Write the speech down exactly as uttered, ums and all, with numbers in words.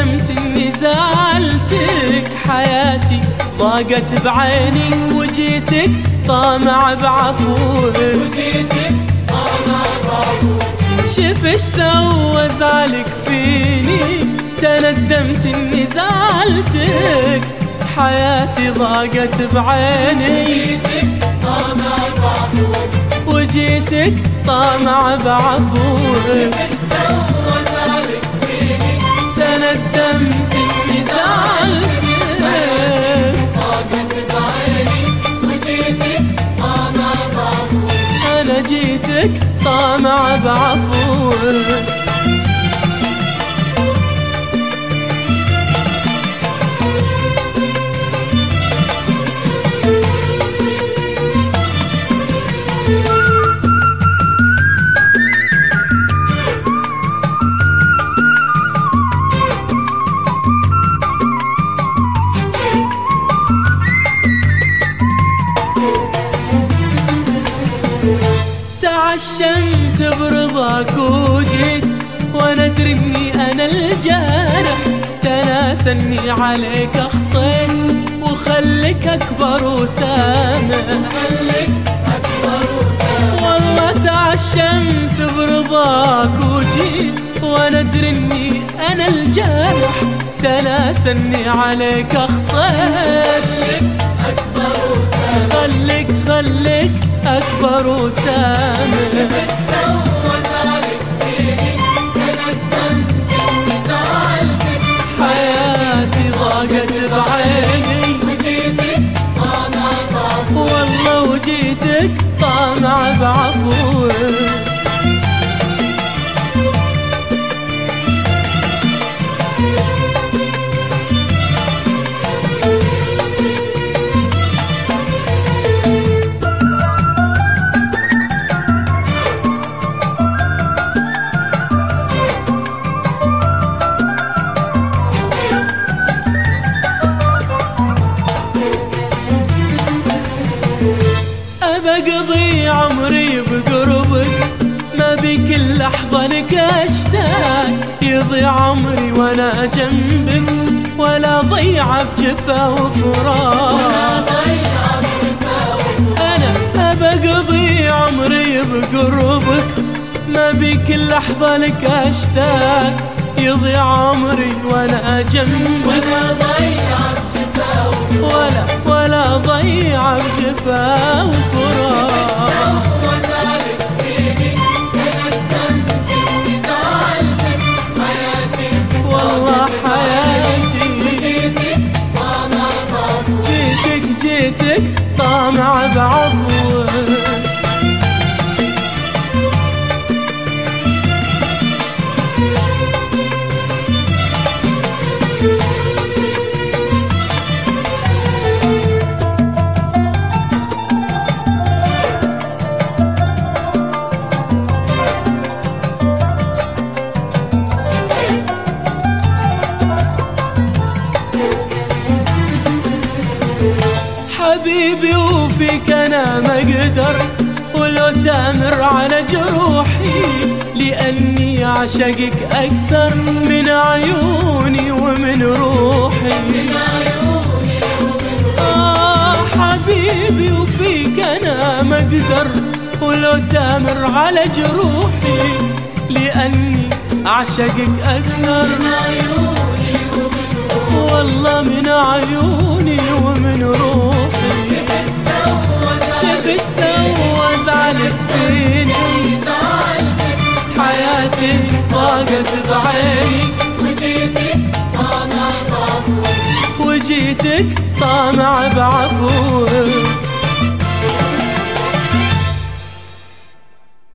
ندمت اني زعلتك، حياتي ضاقت بعيني وجيتك طامع بعفوك، وجيتك طامع بعفوك. شوف ايش سوى زعلك فيني، تندمت اني زعلتك، حياتي ضاقت بعيني وجيتك طامع بعفوك، وجيتك طامع بعفوك. شوف ايش سوى زعلك فيني، تندمت اني زعلتك، ضاقت بعيني وجيتك طامع بعفوك. انا جيتك طامع بعفوك. تعشمت برضاك وجيت وانا ادري اني انا الجارح، تناسى اني عليك اخطيت وخليك اكبر وسامح، خليك أكبر وسامح. والله تعشمت برضاك وجيت وانا ادري اني انا الجارح، تناسى اني عليك اخطيت، خليك أكبر وسامح. خليك خليك اكبر وسامح. شوف ايش سوى زعلك فيني، تندمت اني زعلتك، حياتي ضاقت بعيني وجيتك طامع بعفوك. والله وجيتك طامع بعفوك. بقضي عمري بقربك، ما بكل لحظة لك اشتاق، يضيع عمري وانا جنبك ولا ضيع بجفا وفراق. انا بقضي عمري بقربك، ما بكل لحظة لك اشتاق، يضيع عمري وانا جنبك ولا ضيع بجفا ولا ولا ضيع بجفا وفراق. سوى زعلك فيني، تندمت اني زعلتك، حياتي والله حياتي وجيتك طامع بعفوك. جيتك جيتك طامع بعفوك. حبيبي وفيك انا ما اقدر، ولو تامر على جروحي، لاني اعشقك اكثر من عيوني ومن روحي. من عيوني ومن آه حبيبي وفيك انا ما اقدر، ولو تامر على جروحي، لاني اعشقك اكثر من عيوني ومن روحي. والله من عيوني ومن روحي. شوف ايش سوى زعلك فيني، زعلتك، حياتي ضاقت بعيني وجيتك طامع بعفوك. وجيتك طامع بعفوك.